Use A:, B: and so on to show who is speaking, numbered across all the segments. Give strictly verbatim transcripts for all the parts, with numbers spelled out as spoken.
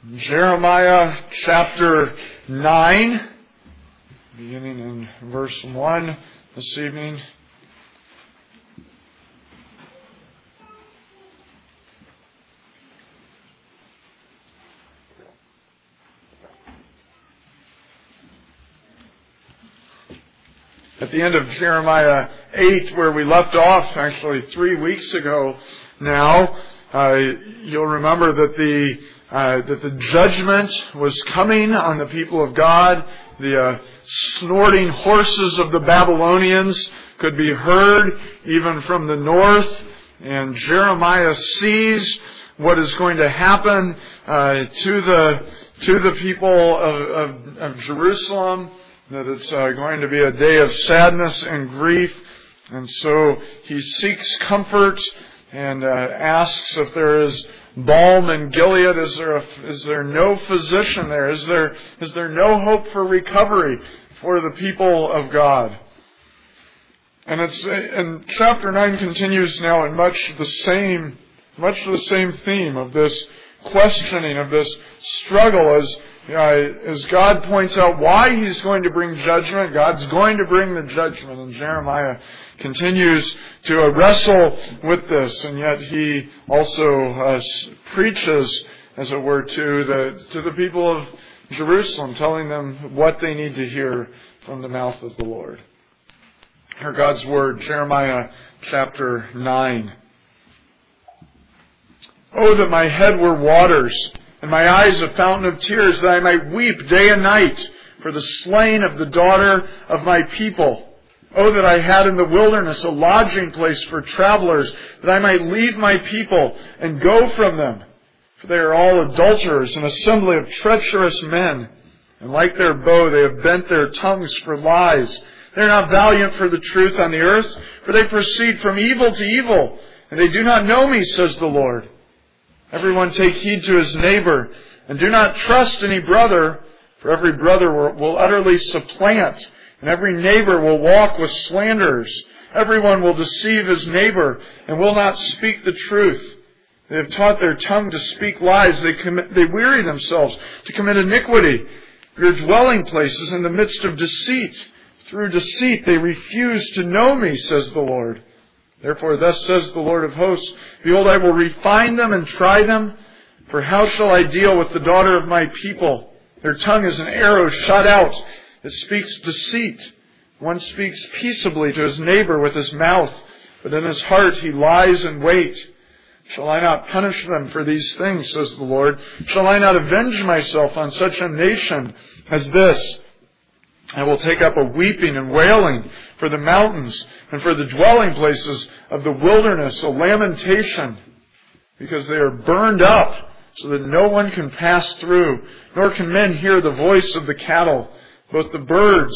A: Jeremiah chapter nine, beginning in verse one this evening. At the end of Jeremiah eight, where we left off actually three weeks ago now, uh, you'll remember that the Uh, that the judgment was coming on the people of God. The uh, snorting horses of the Babylonians could be heard even from the north. And Jeremiah sees what is going to happen uh, to the to the people of, of, of Jerusalem, that it's uh, going to be a day of sadness and grief. And so he seeks comfort and uh, asks if there is balm in Gilead. Is there a, is there no physician there? Is there is there no hope for recovery for the people of God? And it's and chapter nine continues now in much the same much the same theme of this questioning, of this struggle, as uh, as God points out why He's going to bring judgment. God's going to bring the judgment, and Jeremiah continues to uh, wrestle with this, and yet he also uh, preaches, as it were, to the to the people of Jerusalem, telling them what they need to hear from the mouth of the Lord. Hear God's word, Jeremiah chapter nine. Oh, that my head were waters, and my eyes a fountain of tears, that I might weep day and night for the slain of the daughter of my people. Oh, that I had in the wilderness a lodging place for travelers, that I might leave my people and go from them. For they are all adulterers, an assembly of treacherous men. And like their bow, they have bent their tongues for lies. They are not valiant for the truth on the earth, for they proceed from evil to evil. And they do not know me, says the Lord. Everyone take heed to his neighbor, and do not trust any brother, for every brother will utterly supplant, and every neighbor will walk with slanderers. Everyone will deceive his neighbor and will not speak the truth. They have taught their tongue to speak lies. They commit, they weary themselves to commit iniquity. Your dwelling place is in the midst of deceit. Through deceit they refuse to know me, says the Lord. Therefore thus says the Lord of hosts, behold, I will refine them and try them. For how shall I deal with the daughter of my people? Their tongue is an arrow shot out. It speaks deceit. One speaks peaceably to his neighbor with his mouth, but in his heart he lies in wait. Shall I not punish them for these things, says the Lord? Shall I not avenge myself on such a nation as this? I will take up a weeping and wailing for the mountains and for the dwelling places of the wilderness, a lamentation, because they are burned up so that no one can pass through, nor can men hear the voice of the cattle. Both the birds,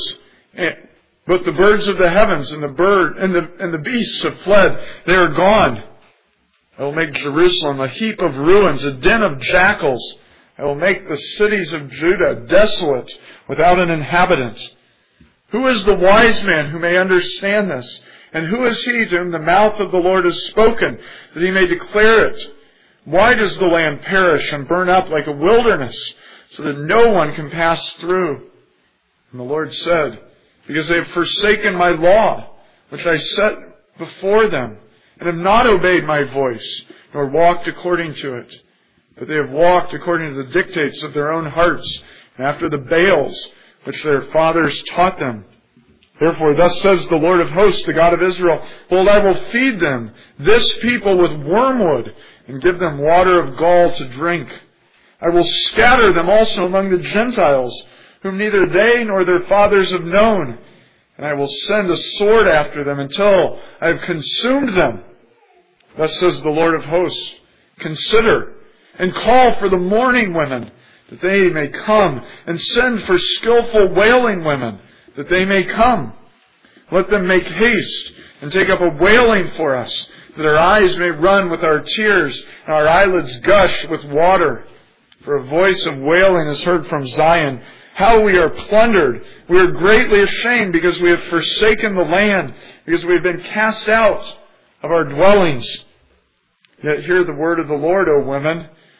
A: both the birds of the heavens and the bird and the and the beasts have fled. They are gone. I will make Jerusalem a heap of ruins, a den of jackals. I will make the cities of Judah desolate, without an inhabitant. Who is the wise man who may understand this? And who is he to whom the mouth of the Lord has spoken, that he may declare it? Why does the land perish and burn up like a wilderness, so that no one can pass through? And the Lord said, because they have forsaken my law, which I set before them, and have not obeyed my voice, nor walked according to it. But they have walked according to the dictates of their own hearts, and after the Baals, which their fathers taught them. Therefore, thus says the Lord of hosts, the God of Israel, behold, I will feed them, this people, with wormwood, and give them water of gall to drink. I will scatter them also among the Gentiles, whom neither they nor their fathers have known. And I will send a sword after them until I have consumed them. Thus says the Lord of hosts, consider and call for the mourning women, that they may come, and send for skillful wailing women, that they may come. Let them make haste and take up a wailing for us, that our eyes may run with our tears, and our eyelids gush with water. For a voice of wailing is heard from Zion. How we are plundered. We are greatly ashamed because we have forsaken the land, because we have been cast out of our dwellings. Yet hear the word of the Lord, O women.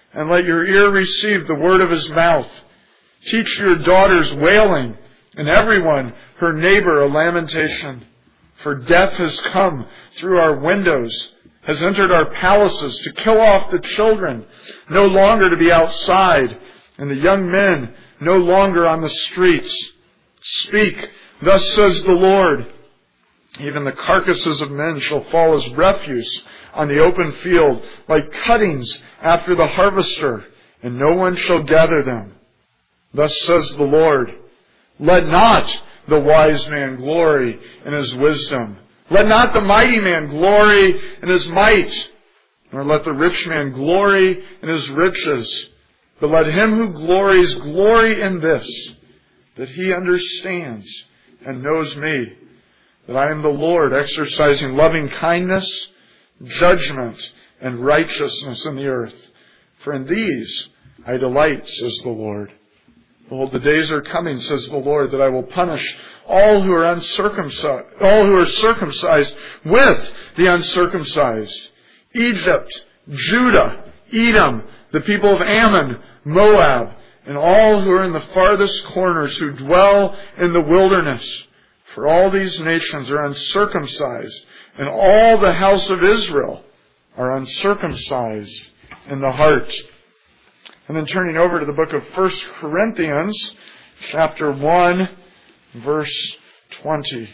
A: and let your ear receive the word of his mouth. Teach your daughters wailing, and everyone her neighbor a lamentation. For death has come through our windows, has entered our palaces to kill off the children, no longer to be outside, and the young men no longer on the streets. Speak, thus says the Lord. Even the carcasses of men shall fall as refuse on the open field, like cuttings after the harvester, and no one shall gather them. Thus says the Lord, let not the wise man glory in his wisdom. Let not the mighty man glory in his might, nor let the rich man glory in his riches. But let him who glories glory in this, that he understands and knows me, that I am the Lord, exercising loving kindness, judgment, and righteousness in the earth. For in these I delight, says the Lord. Behold, the days are coming, says the Lord, that I will punish all who are uncircumcised, all who are circumcised with the uncircumcised. Egypt, Judah, Edom, the people of Ammon, Moab, and all who are in the farthest corners, who dwell in the wilderness. For all these nations are uncircumcised, and all the house of Israel are uncircumcised in the heart. And then turning over to the book of First Corinthians, chapter one, verse twenty.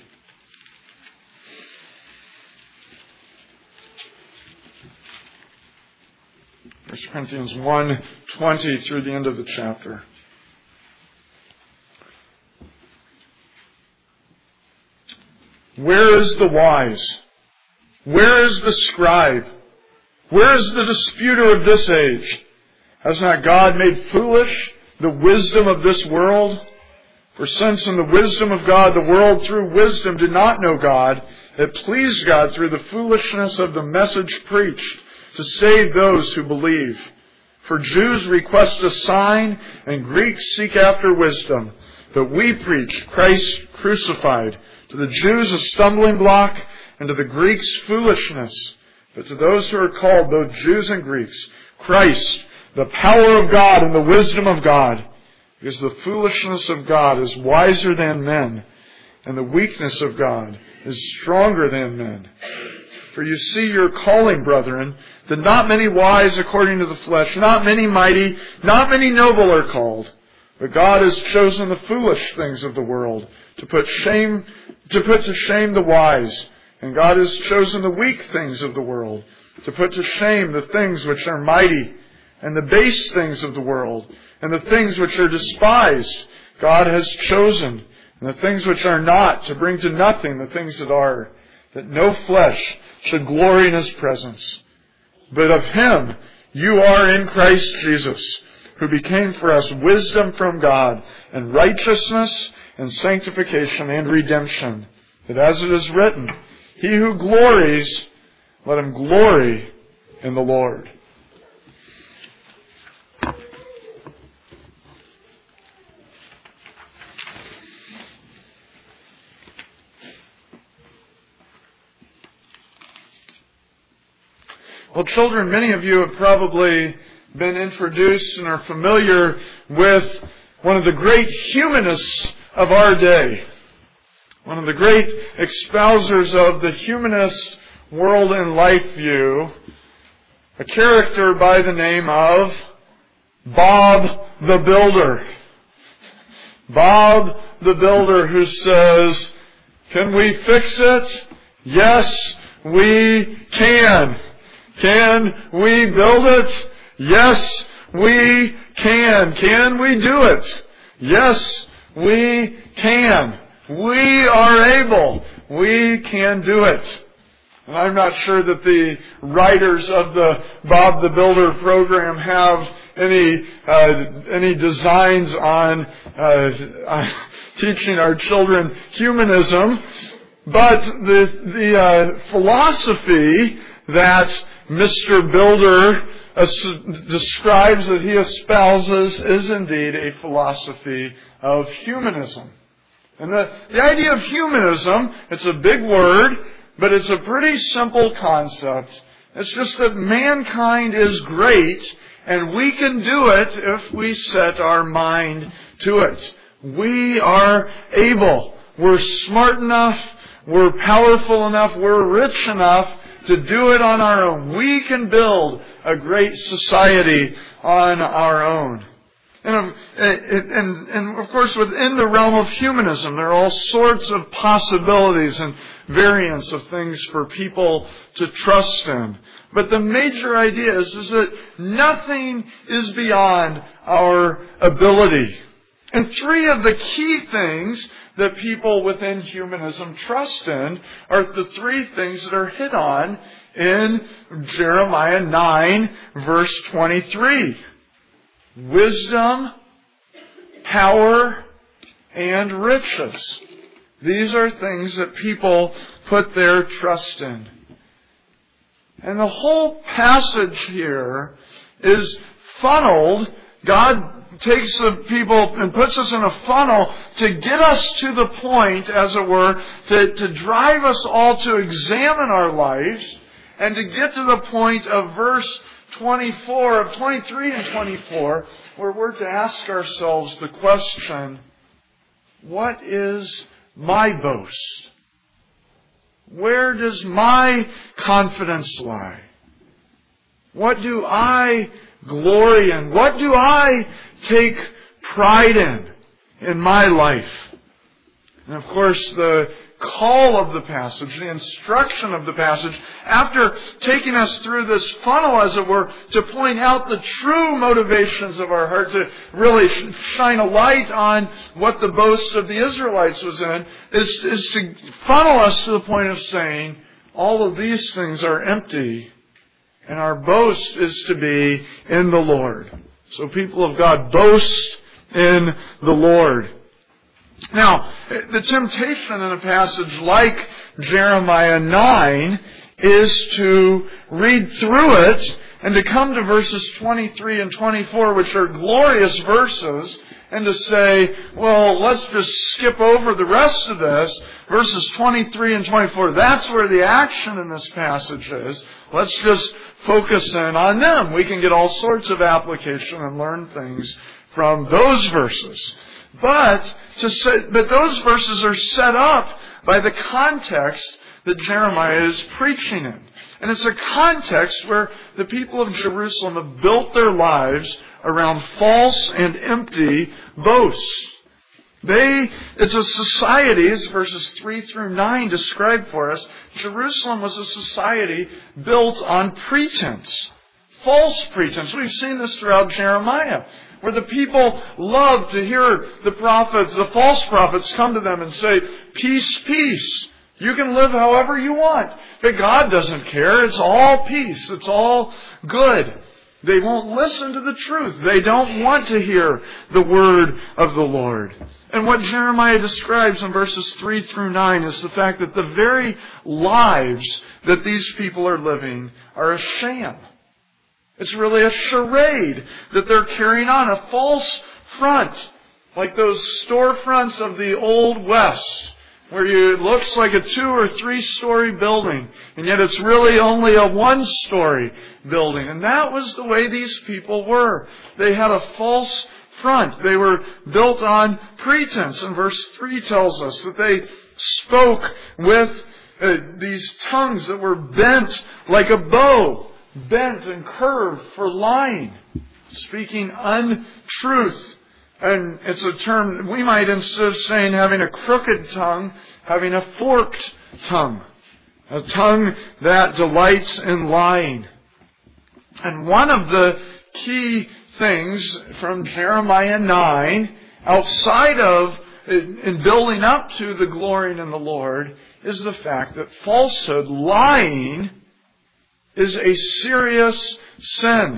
A: First Corinthians one, twenty through the end of the chapter. Where is the wise? Where is the scribe? Where is the disputer of this age? Has not God made foolish the wisdom of this world? For since in the wisdom of God the world through wisdom did not know God, it pleased God through the foolishness of the message preached to save those who believe. For Jews request a sign, and Greeks seek after wisdom. But we preach Christ crucified, to the Jews a stumbling block, and to the Greeks foolishness. But to those who are called, both Jews and Greeks, Christ, the power of God and the wisdom of God. Because the foolishness of God is wiser than men, and the weakness of God is stronger than men. For you see your calling, brethren, that not many wise according to the flesh, not many mighty, not many noble are called. But God has chosen the foolish things of the world to put shame, to put to shame the wise. And God has chosen the weak things of the world to put to shame the things which are mighty, and the base things of the world, and the things which are despised. God has chosen, and the things which are not, to bring to nothing the things that are, that no flesh should glory in His presence. But of Him you are in Christ Jesus, who became for us wisdom from God, and righteousness, and sanctification, and redemption. That as it is written, he who glories, let him glory in the Lord. Well, children, many of you have probably been introduced and are familiar with one of the great humanists of our day. One of the great espousers of the humanist world and life view. A character by the name of Bob the Builder. Bob the Builder, who says, can we fix it? Yes, we can. Can we build it? Yes, we can. Can we do it? Yes, we can. We are able. We can do it. And I'm not sure that the writers of the Bob the Builder program have any uh, any designs on uh, uh, teaching our children humanism, but the the uh, philosophy that Mister Builder uh, describes, that he espouses, is indeed a philosophy of humanism. And the, the idea of humanism, it's a big word, but it's a pretty simple concept. It's just that mankind is great, And we can do it if we set our mind to it. We are able. We're smart enough. We're powerful enough. We're rich enough to do it on our own. We can build a great society on our own. And, and, and of course, within the realm of humanism, there are all sorts of possibilities and variants of things for people to trust in. But the major idea is, is that nothing is beyond our ability. And three of the key things that people within humanism trust in are the three things that are hit on in Jeremiah nine, verse twenty-three. Wisdom, power, and riches. These are things that people put their trust in. And the whole passage here is funneled. God takes the people and puts us in a funnel to get us to the point, as it were, to, to drive us all to examine our lives and to get to the point of verse twenty-four, of twenty-three and twenty-four, where we're to ask ourselves the question, what is my boast? Where does my confidence lie? What do I glory in? What do I take pride in in my life? And of course, the call of the passage, the instruction of the passage, after taking us through this funnel, as it were, to point out the true motivations of our heart, to really shine a light on what the boast of the Israelites was in, is, is to funnel us to the point of saying, all of these things are empty, and our boast is to be in the Lord. So people of God, boast in the Lord. Now, the temptation in a passage like Jeremiah nine is to read through it and to come to verses twenty-three and twenty-four, which are glorious verses, and to say, well, let's just skip over the rest of this. Verses twenty-three and twenty-four, that's where the action in this passage is. Let's just focus in on them. We can get all sorts of application and learn things from those verses. But to say, but those verses are set up by the context that Jeremiah is preaching in. And it's a context where the people of Jerusalem have built their lives around false and empty boasts. They, it's a society, as verses three through nine describe for us, Jerusalem was a society built on pretense. False pretense. We've seen this throughout Jeremiah, where the people love to hear the prophets, the false prophets, come to them and say, peace, peace. You can live however you want. But God doesn't care. It's all peace. It's all good. They won't listen to the truth. They don't want to hear the word of the Lord. And what Jeremiah describes in verses three through nine is the fact that the very lives that these people are living are a sham. It's really a charade that they're carrying on, a false front, like those storefronts of the Old West, where you, it looks like a two or three story building, and yet it's really only a one story building. And that was the way these people were. They had a false front. They were built on pretense. And verse three tells us that they spoke with uh, these tongues that were bent like a bow, bent and curved for lying, speaking untruth. And it's a term, we might, instead of saying having a crooked tongue, having a forked tongue. A tongue that delights in lying. And one of the key things from Jeremiah nine, outside of, in building up to the glorying in the Lord, is the fact that falsehood, lying, is a serious sin.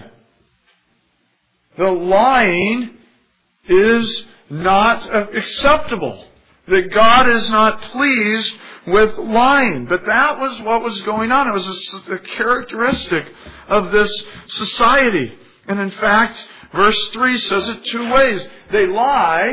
A: The lying is not acceptable. That God is not pleased with lying. But that was what was going on. It was a, a characteristic of this society. And in fact, verse three says it two ways. They lie,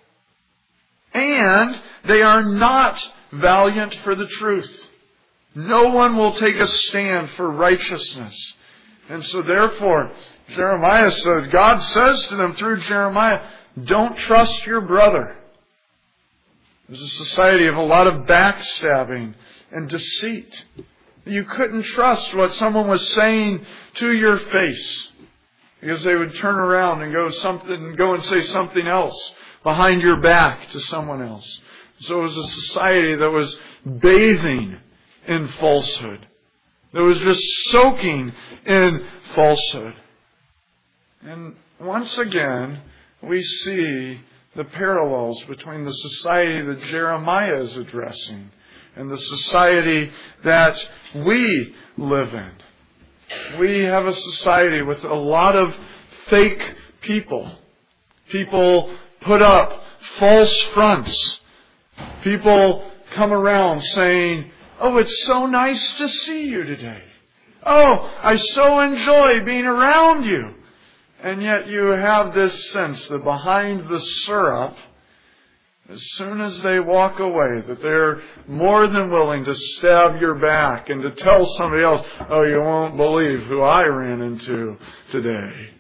A: and they are not valiant for the truth. No one will take a stand for righteousness. And so therefore, Jeremiah said, God says to them through Jeremiah, don't trust your brother. There's a society of a lot of backstabbing and deceit. You couldn't trust what someone was saying to your face, because they would turn around and go something, go and say something else behind your back to someone else. So it was a society that was bathing in falsehood, that was just soaking in falsehood. And once again, we see the parallels between the society that Jeremiah is addressing and the society that we live in. We have a society with a lot of fake people. People put up false fronts. People come around saying, oh, it's so nice to see you today. Oh, I so enjoy being around you. And yet you have this sense that behind the syrup, as soon as they walk away, that they're more than willing to stab your back and to tell somebody else, oh, you won't believe who I ran into today.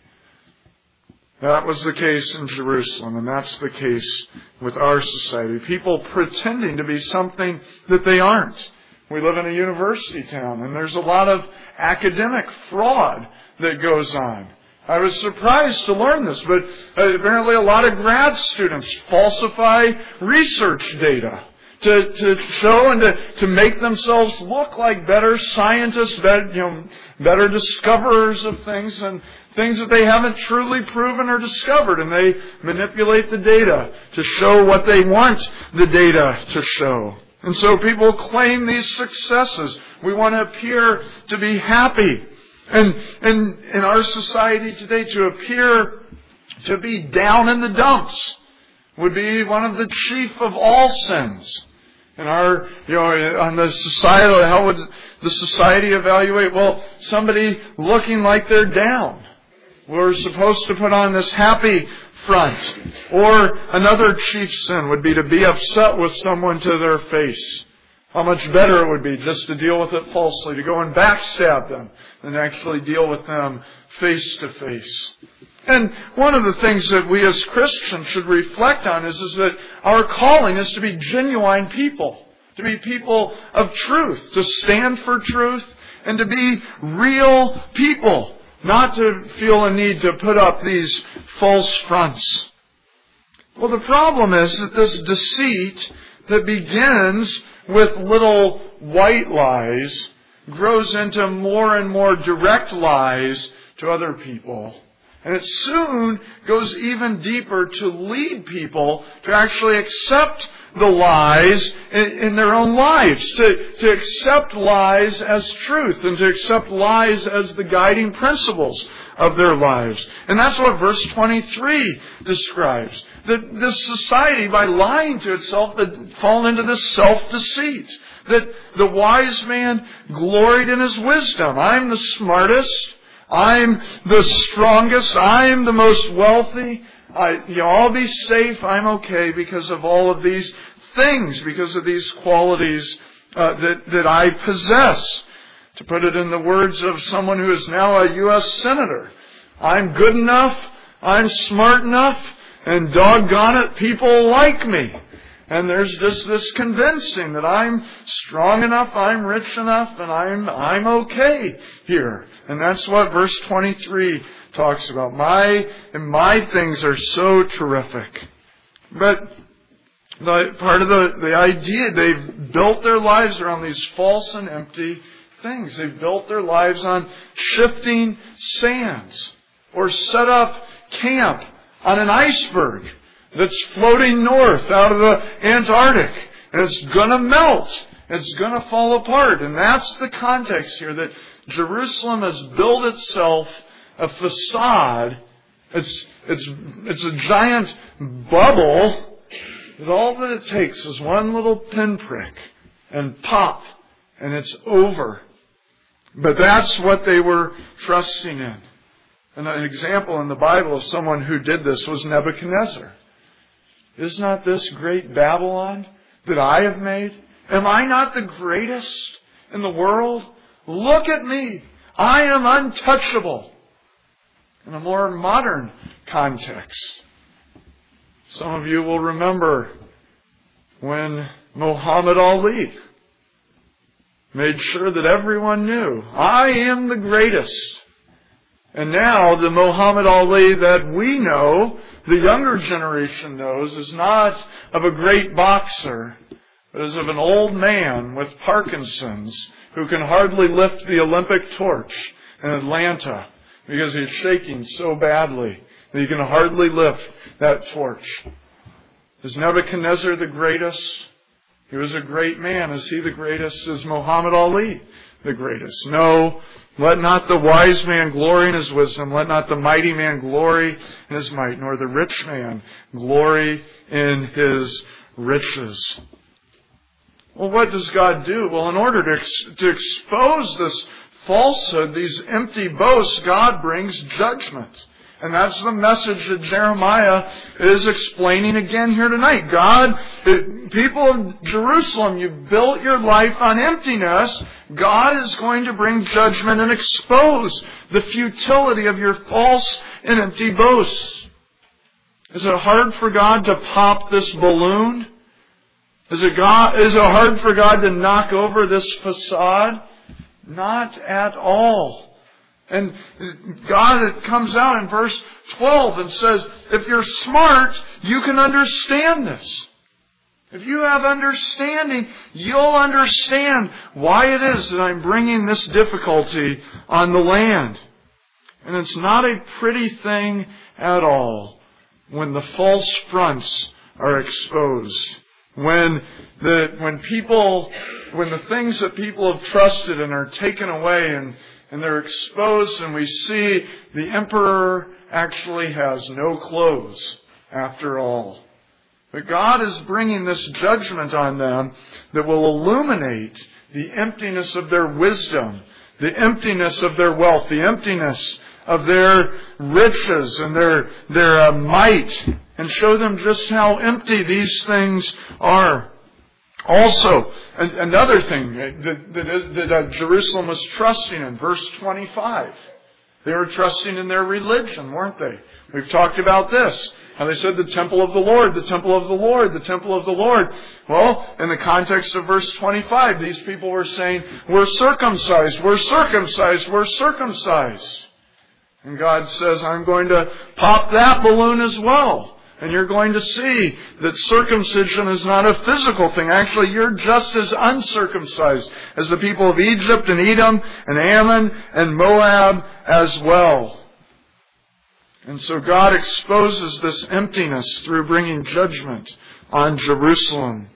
A: That was the case in Jerusalem, and that's the case with our society. People pretending to be something that they aren't. We live in a university town, and there's a lot of academic fraud that goes on. I was surprised to learn this, but apparently a lot of grad students falsify research data to, to show and to, to make themselves look like better scientists, better, you know, better discoverers of things and things that they haven't truly proven or discovered. And they manipulate the data to show what they want the data to show. And so people claim these successes. We want to appear to be happy. And, and in our society today, to appear to be down in the dumps would be one of the chief of all sins. In our, you know, on the societal, how would the society evaluate? Well, somebody looking like they're down. We're supposed to put on this happy front. Or another chief sin would be to be upset with someone to their face. How much better it would be just to deal with it falsely, to go and backstab them, than actually deal with them face to face. And one of the things that we as Christians should reflect on is, is that our calling is to be genuine people, to be people of truth, to stand for truth, and to be real people, not to feel a need to put up these false fronts. Well, the problem is that this deceit that begins with little white lies grows into more and more direct lies to other people. And it soon goes even deeper to lead people to actually accept the lies in, in their own lives, to, to accept lies as truth and to accept lies as the guiding principles of their lives. And that's what verse twenty-three describes. That this society, by lying to itself, had fallen into this self-deceit. That the wise man gloried in his wisdom. I'm the smartest. I'm the strongest. I'm the most wealthy. I, you know, I'll be safe. I'm okay because of all of these things, because of these qualities uh, that, that I possess. To put it in the words of someone who is now a U S senator, I'm good enough, I'm smart enough, and doggone it, people like me. And there's just this convincing that I'm strong enough, I'm rich enough, and I'm I'm okay here. And that's what verse twenty-three talks about. My and my things are so terrific. But the part of the, the idea, they've built their lives around these false and empty things. They've built their lives on shifting sands, or set up camp on an iceberg that's floating north out of the Antarctic. And it's going to melt. It's going to fall apart. And that's the context here, that Jerusalem has built itself a facade. It's, it's, it's a giant bubble. And all that it takes is one little pinprick and pop, and it's over. But that's what they were trusting in. And an example in the Bible of someone who did this was Nebuchadnezzar. Is not this great Babylon that I have made? Am I not the greatest in the world? Look at me. I am untouchable. In a more modern context, some of you will remember when Muhammad Ali made sure that everyone knew, I am the greatest. And now the Muhammad Ali that we know, the younger generation knows, is not of a great boxer, but is of an old man with Parkinson's who can hardly lift the Olympic torch in Atlanta because he's shaking so badly that he can hardly lift that torch. Is Nebuchadnezzar the greatest? He was a great man. Is he the greatest? Is Muhammad Ali the greatest? No. Let not the wise man glory in his wisdom. Let not the mighty man glory in his might, nor the rich man glory in his riches. Well, what does God do? Well, in order to, ex- to expose this falsehood, these empty boasts, God brings judgment. And that's the message that Jeremiah is explaining again here tonight. God, the people of Jerusalem, you've built your life on emptiness. God is going to bring judgment and expose the futility of your false and empty boasts. Is it hard for God to pop this balloon? Is it, God, is it hard for God to knock over this facade? Not at all. And God comes out in verse twelve and says, if you're smart, you can understand this. If you have understanding, you'll understand why it is that I'm bringing this difficulty on the land. And it's not a pretty thing at all when the false fronts are exposed. When the when people when the things that people have trusted in are taken away and And they're exposed, and we see the emperor actually has no clothes after all. But God is bringing this judgment on them that will illuminate the emptiness of their wisdom, the emptiness of their wealth, the emptiness of their riches and their, their uh, might, and show them just how empty these things are. Also, another thing that, that, that uh, Jerusalem was trusting in, verse twenty-five. They were trusting in their religion, weren't they? We've talked about this. How they said the temple of the Lord, the temple of the Lord, the temple of the Lord. Well, in the context of verse twenty-five, these people were saying, we're circumcised, we're circumcised, we're circumcised. And God says, I'm going to pop that balloon as well. And you're going to see that circumcision is not a physical thing. Actually, you're just as uncircumcised as the people of Egypt and Edom and Ammon and Moab as well. And so God exposes this emptiness through bringing judgment on Jerusalem.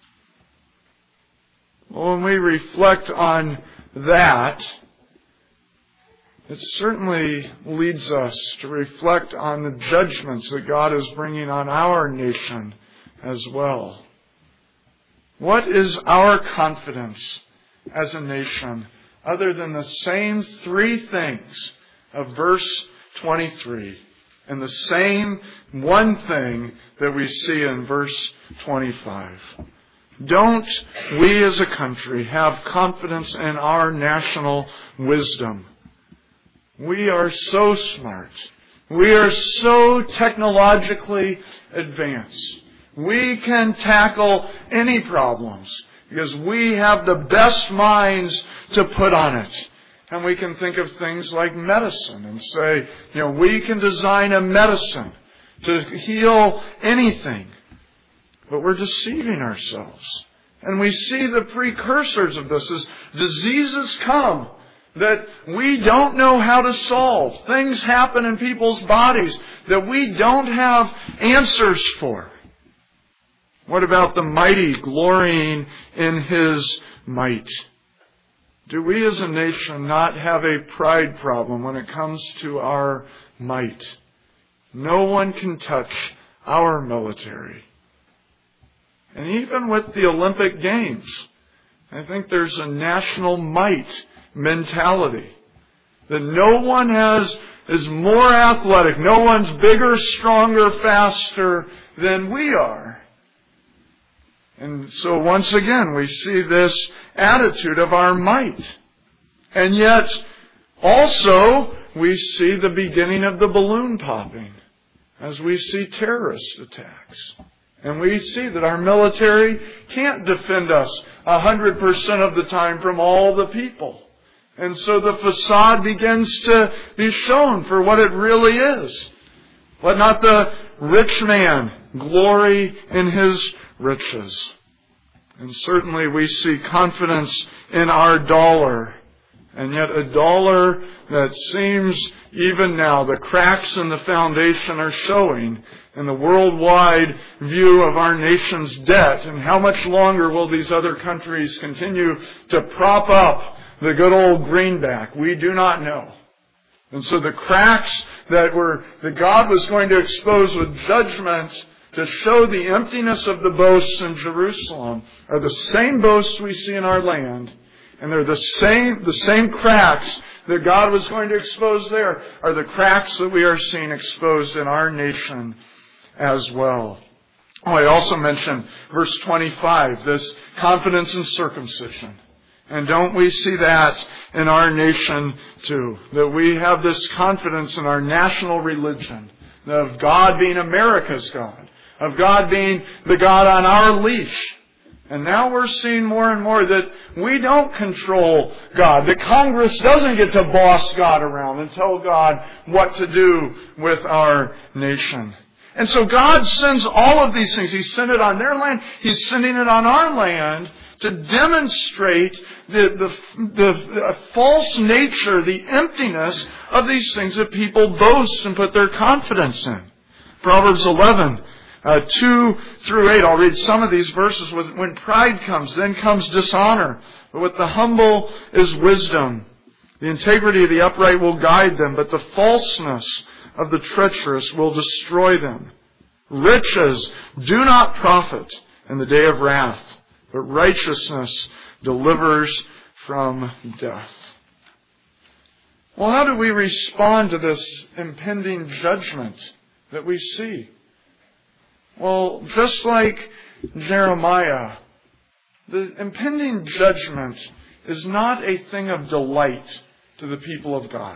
A: Well, when we reflect on that, it certainly leads us to reflect on the judgments that God is bringing on our nation as well. What is our confidence as a nation other than the same three things of verse twenty-three and the same one thing that we see in verse twenty-five? Don't we as a country have confidence in our national wisdom? We are so smart. We are so technologically advanced. We can tackle any problems because we have the best minds to put on it. And we can think of things like medicine and say, you know, we can design a medicine to heal anything. But we're deceiving ourselves. And we see the precursors of this as diseases come that we don't know how to solve. Things happen in people's bodies that we don't have answers for. What about the mighty glorying in His might? Do we as a nation not have a pride problem when it comes to our might? No one can touch our military. And even with the Olympic Games, I think there's a national might mentality. That no one has is more athletic. No one's bigger, stronger, faster than we are. And so once again, we see this attitude of our might. And yet, also, we see the beginning of the balloon popping as we see terrorist attacks. And we see that our military can't defend us one hundred percent of the time from all the people. And so the facade begins to be shown for what it really is. Let not the rich man glory in his riches. And certainly we see confidence in our dollar. And yet a dollar that seems, even now, the cracks in the foundation are showing in the worldwide view of our nation's debt. And how much longer will these other countries continue to prop up the good old greenback? We do not know. And so the cracks that were that God was going to expose with judgment to show the emptiness of the boasts in Jerusalem are the same boasts we see in our land. And they're the same, the same cracks that God was going to expose there are the cracks that we are seeing exposed in our nation as well. Oh, I also mentioned verse twenty-five, this confidence in circumcision. And don't we see that in our nation too? That we have this confidence in our national religion, of God being America's God, of God being the God on our leash. And now we're seeing more and more that we don't control God. That Congress doesn't get to boss God around and tell God what to do with our nation. And so God sends all of these things. He sent it on their land. He's sending it on our land to demonstrate the, the, the, the false nature, the emptiness of these things that people boast and put their confidence in. Proverbs eleven. Uh, two through eight, I'll read some of these verses. When pride comes, then comes dishonor. But with the humble is wisdom. The integrity of the upright will guide them, but the falseness of the treacherous will destroy them. Riches do not profit in the day of wrath, but righteousness delivers from death. Well, how do we respond to this impending judgment that we see? Well, just like Jeremiah, the impending judgment is not a thing of delight to the people of God.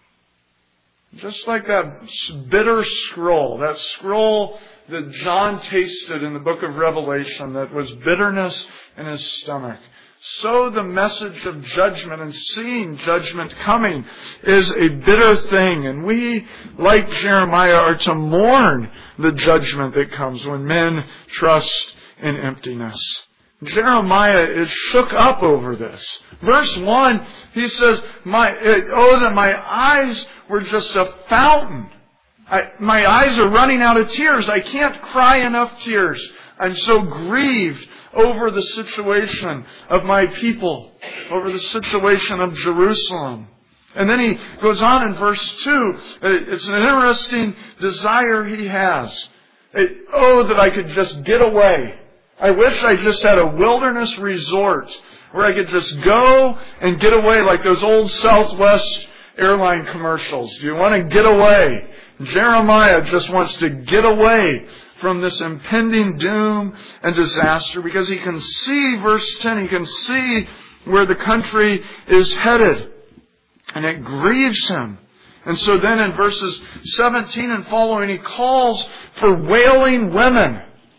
A: Just like that bitter scroll, that scroll that John tasted in the book of Revelation that was bitterness in his stomach. So the message of judgment and seeing judgment coming is a bitter thing. And we, like Jeremiah, are to mourn the judgment that comes when men trust in emptiness. Jeremiah is shook up over this. Verse one, he says, "My oh, that my eyes were just a fountain. I, my eyes are running out of tears. I can't cry enough tears. I'm so grieved over the situation of my people, over the situation of Jerusalem." And then he goes on in verse two. It's an interesting desire he has. Oh, that I could just get away. I wish I just had a wilderness resort where I could just go and get away like those old Southwest airline commercials. Do you want to get away? Jeremiah just wants to get away from this impending doom and disaster because he can see, verse ten, he can see where the country is headed. And it grieves him. And so then in verses seventeen and following, he calls for wailing women.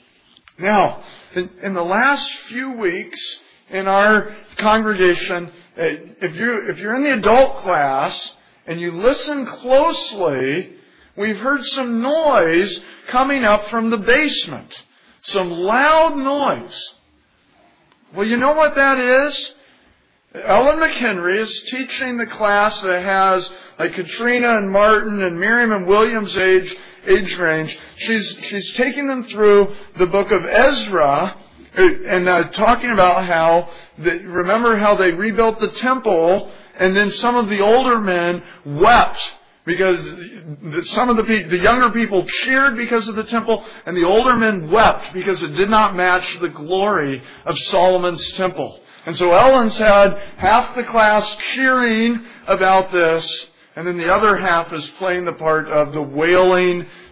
A: Now, in, in the last few weeks in our congregation, if you're, if you're in the adult class and you listen closely, we've heard some noise coming up from the basement. Some loud noise. Well, you know what that is? Ellen McHenry is teaching the class that has like Katrina and Martin and Miriam and William's age age range. She's she's taking them through the book of Ezra and uh, talking about how the, remember how they rebuilt the temple, and then some of the older men wept because some of the the younger people cheered because of the temple, and the older men wept because it did not match the glory of Solomon's temple. And so Ellen's had half the class cheering about this, and then the other half is playing the part of the wailing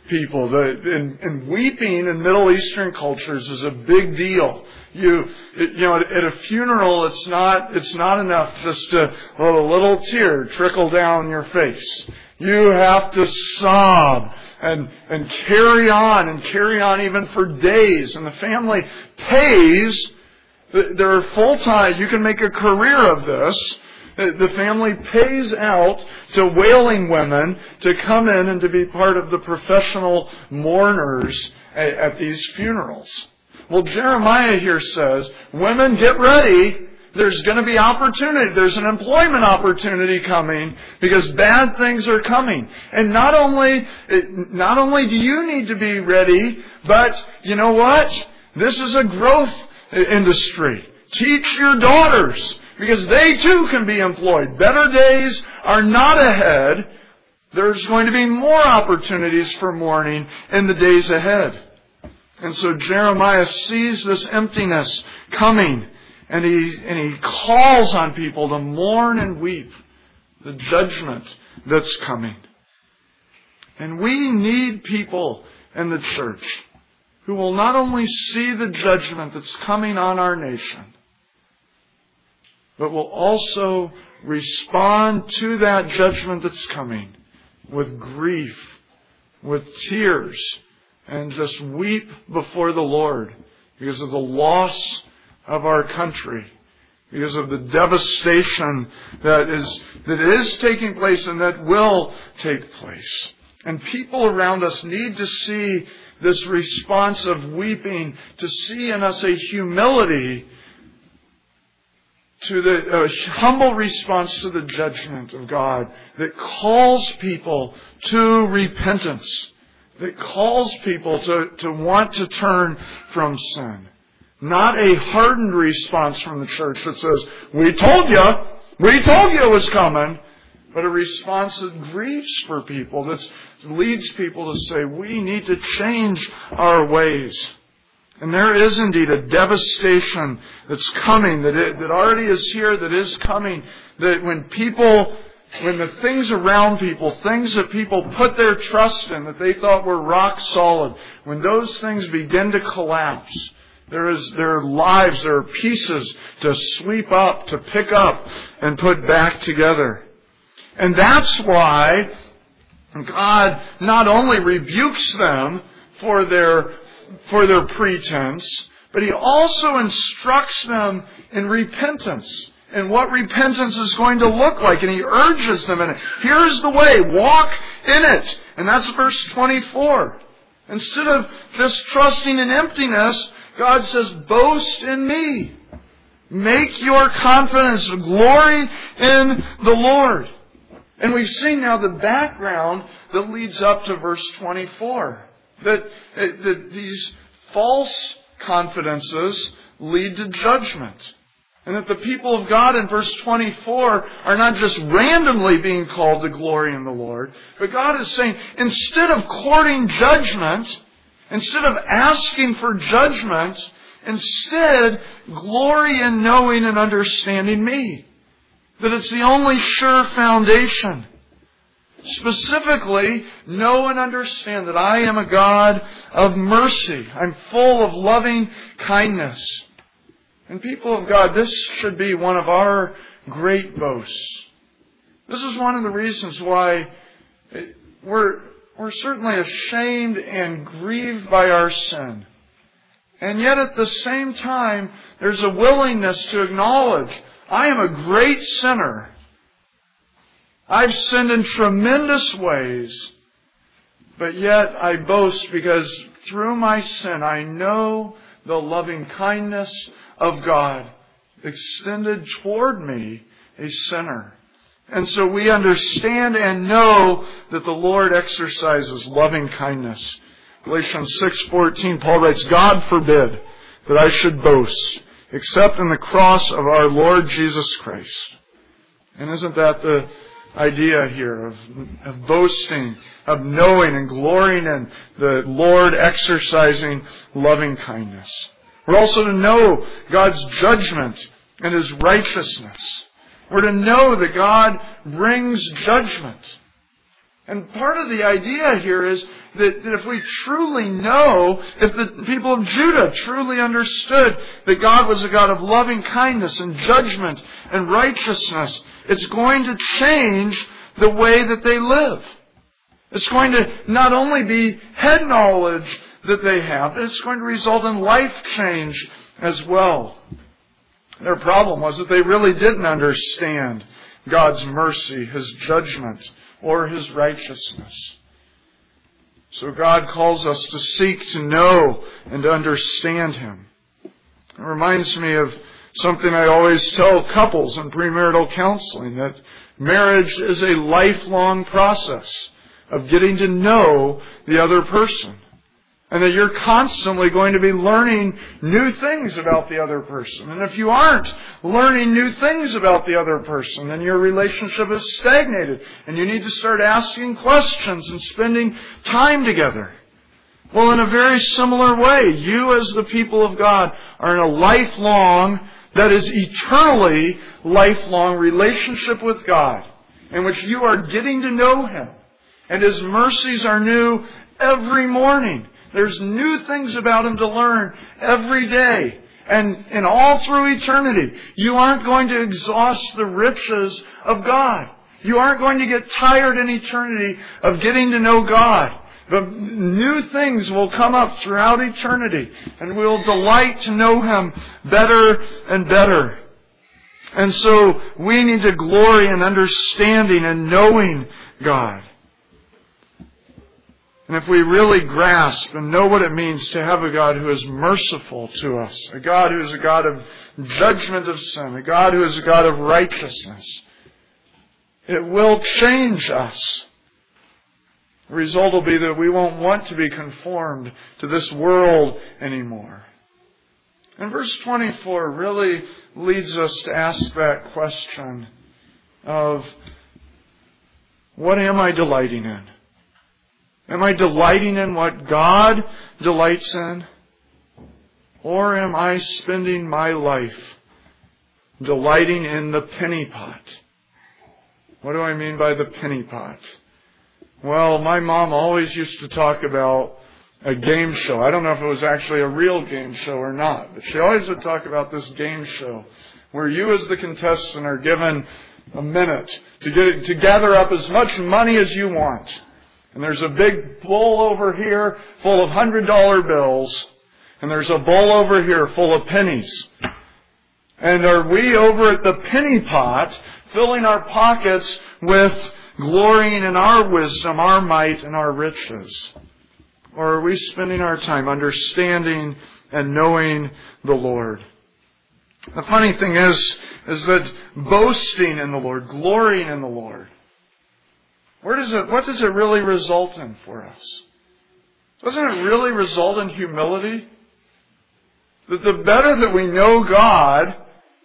A: people. The, and, and weeping in Middle Eastern cultures is a big deal. You, you know, at a funeral, it's not, it's not enough just to let a little tear trickle down your face. You have to sob and, and carry on and carry on even for days. And the family pays. They're full-time. You can make a career of this. The family pays out to wailing women to come in and to be part of the professional mourners at these funerals. Well, Jeremiah here says, women, get ready. There's going to be opportunity. There's an employment opportunity coming because bad things are coming. And not only, not only do you need to be ready, but you know what? This is a growth industry. Teach your daughters, because they too can be employed. Better days are not ahead. There's going to be more opportunities for mourning in the days ahead. And so Jeremiah sees this emptiness coming, and he, and he calls on people to mourn and weep the judgment that's coming. And we need people in the church who will not only see the judgment that's coming on our nation, but will also respond to that judgment that's coming with grief, with tears, and just weep before the Lord because of the loss of our country, because of the devastation that is, that is taking place and that will take place. And people around us need to see this response of weeping, to see in us a humility to the uh, humble response to the judgment of God that calls people to repentance, that calls people to, to want to turn from sin. Not a hardened response from the church that says, we told you, we told you it was coming, but a response that grieves for people, that leads people to say, we need to change our ways. And there is indeed a devastation that's coming, that it, that already is here, that is coming, that when people, when the things around people, things that people put their trust in, that they thought were rock solid, when those things begin to collapse, there is, there are lives, there are pieces to sweep up, to pick up, and put back together. And that's why God not only rebukes them for their for their pretense, but He also instructs them in repentance and what repentance is going to look like. And He urges them in it. Here's the way. Walk in it. And that's verse twenty-four. Instead of just trusting in emptiness, God says, boast in me. Make your confidence, glory in the Lord. And we've seen now the background that leads up to verse twenty-four. That, that these false confidences lead to judgment. And that the people of God in verse twenty-four are not just randomly being called to glory in the Lord, but God is saying, instead of courting judgment, instead of asking for judgment, instead glory in knowing and understanding me. That it's the only sure foundation. Specifically, know and understand that I am a God of mercy. I'm full of loving kindness. And people of God, this should be one of our great boasts. This is one of the reasons why we're, we're certainly ashamed and grieved by our sin. And yet at the same time, there's a willingness to acknowledge, I am a great sinner. I've sinned in tremendous ways, but yet I boast because through my sin I know the loving kindness of God extended toward me, a sinner. And so we understand and know that the Lord exercises loving kindness. Galatians six fourteen, Paul writes, God forbid that I should boast except in the cross of our Lord Jesus Christ. And isn't that the idea here of, of boasting, of knowing and glorying in the Lord exercising loving kindness? We're also to know God's judgment and His righteousness. We're to know that God brings judgment. And part of the idea here is that, that if we truly know, if the people of Judah truly understood that God was a God of loving kindness and judgment and righteousness, it's going to change the way that they live. It's going to not only be head knowledge that they have, but it's going to result in life change as well. Their problem was that they really didn't understand God's mercy, His judgment, or His righteousness. So God calls us to seek to know and to understand Him. It reminds me of something I always tell couples in premarital counseling, that marriage is a lifelong process of getting to know the other person. And that you're constantly going to be learning new things about the other person. And if you aren't learning new things about the other person, then your relationship is stagnated. And you need to start asking questions and spending time together. Well, in a very similar way, you as the people of God are in a lifelong, that is eternally lifelong relationship with God, in which you are getting to know Him. And His mercies are new every morning. There's new things about Him to learn every day. And, and all through eternity, you aren't going to exhaust the riches of God. You aren't going to get tired in eternity of getting to know God. But new things will come up throughout eternity, and we'll delight to know Him better and better. And so we need to glory in understanding and knowing God. And if we really grasp and know what it means to have a God who is merciful to us, a God who is a God of judgment of sin, a God who is a God of righteousness, it will change us. The result will be that we won't want to be conformed to this world anymore. And verse twenty-four really leads us to ask that question of, what am I delighting in? Am I delighting in what God delights in? Or am I spending my life delighting in the penny pot? What do I mean by the penny pot? Well, my mom always used to talk about a game show. I don't know if it was actually a real game show or not, but she always would talk about this game show where you as the contestant are given a minute to get to gather up as much money as you want. And there's a big bowl over here full of one hundred dollar bills. And there's a bowl over here full of pennies. And are we over at the penny pot filling our pockets with glorying in our wisdom, our might, and our riches? Or are we spending our time understanding and knowing the Lord? The funny thing is, is that boasting in the Lord, glorying in the Lord, Where does it, what does it really result in for us? Doesn't it really result in humility? That the better that we know God,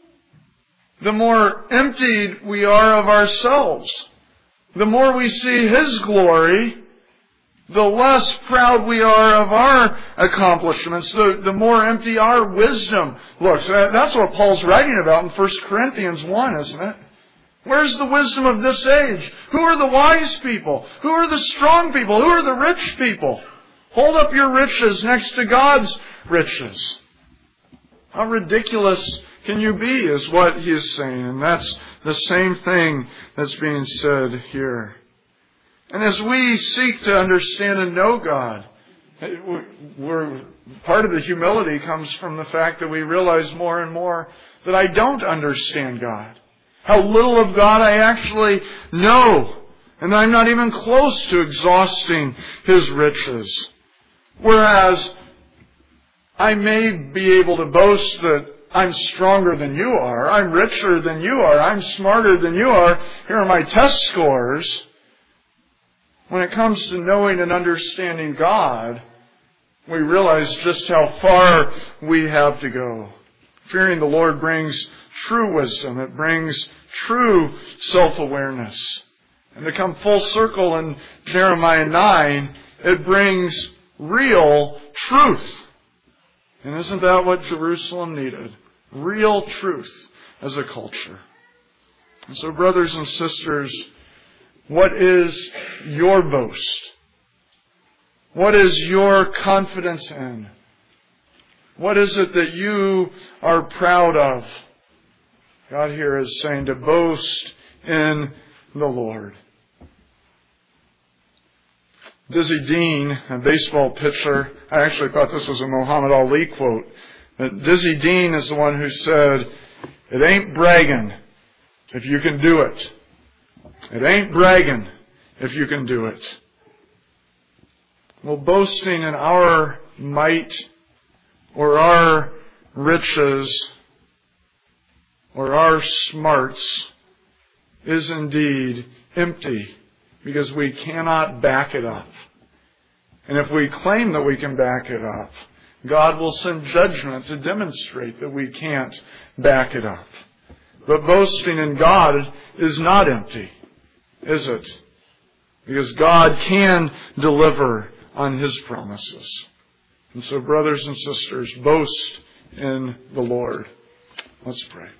A: the more emptied we are of ourselves. The more we see His glory, the less proud we are of our accomplishments, the, the more empty our wisdom looks. That's what Paul's writing about in First Corinthians one, isn't it? Where's the wisdom of this age? Who are the wise people? Who are the strong people? Who are the rich people? Hold up your riches next to God's riches. How ridiculous can you be, is what he is saying. And that's the same thing that's being said here. And as we seek to understand and know God, we're, part of the humility comes from the fact that we realize more and more that I don't understand God. How little of God I actually know. And I'm not even close to exhausting His riches. Whereas I may be able to boast that I'm stronger than you are, I'm richer than you are, I'm smarter than you are, here are my test scores. When it comes to knowing and understanding God, we realize just how far we have to go. Fearing the Lord brings true wisdom. It brings true self-awareness. And to come full circle in Jeremiah nine, it brings real truth. And isn't that what Jerusalem needed? Real truth as a culture. And so, brothers and sisters, What is your boast? What is your confidence in? What is it that you are proud of? God here is saying to boast in the Lord. Dizzy Dean, a baseball pitcher, I actually thought this was a Muhammad Ali quote, but Dizzy Dean is the one who said, "It ain't bragging if you can do it. It ain't bragging if you can do it." Well, boasting in our might or our riches or our smarts is indeed empty because we cannot back it up. And if we claim that we can back it up, God will send judgment to demonstrate that we can't back it up. But boasting in God is not empty, is it? Because God can deliver on His promises. And so, brothers and sisters, boast in the Lord. Let's pray.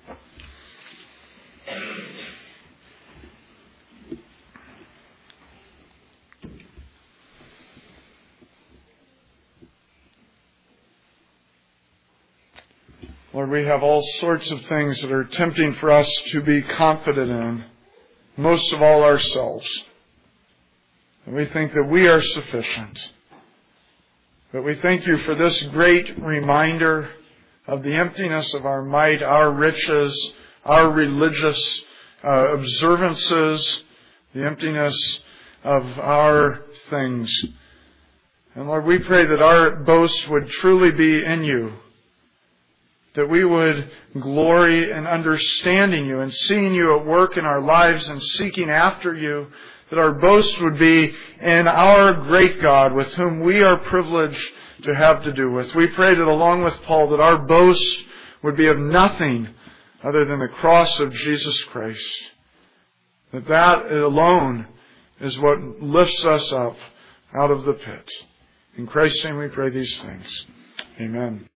A: Lord, we have all sorts of things that are tempting for us to be confident in, most of all ourselves. And we think that we are sufficient. But we thank You for this great reminder of the emptiness of our might, our riches, our religious uh, observances, the emptiness of our things. And Lord, we pray that our boast would truly be in You, that we would glory in understanding You and seeing You at work in our lives and seeking after You, that our boast would be in our great God with whom we are privileged to have to do with. We pray that along with Paul, that our boast would be of nothing other than the cross of Jesus Christ. That that alone is what lifts us up out of the pit. In Christ's name we pray these things. Amen.